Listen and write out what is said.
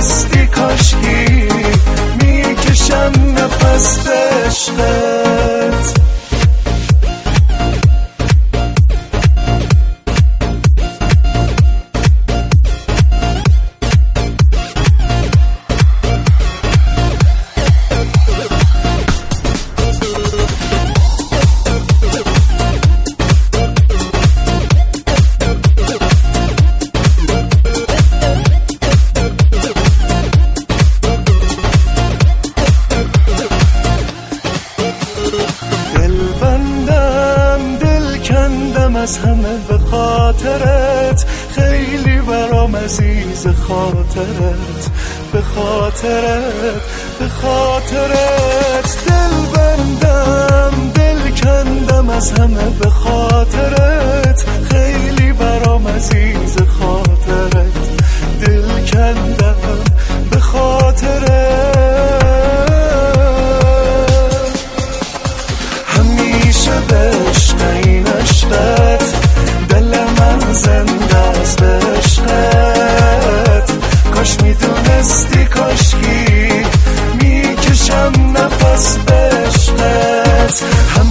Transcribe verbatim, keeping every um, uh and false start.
میدونستی کاشکی میکشم نفس به عشقت. از همه به خاطرت، خیلی برام عزیز خاطرت، به خاطرت به خاطرت. دل بندم دل کندم از همه به خاطرت، خیلی برام عزیز خاطرت، دل کندم به خاطرت. همیشه به عشق این عشقت، دل من زنده است به عشقت. کاش میدونستی کاشکی میکشم نفس به عشقت.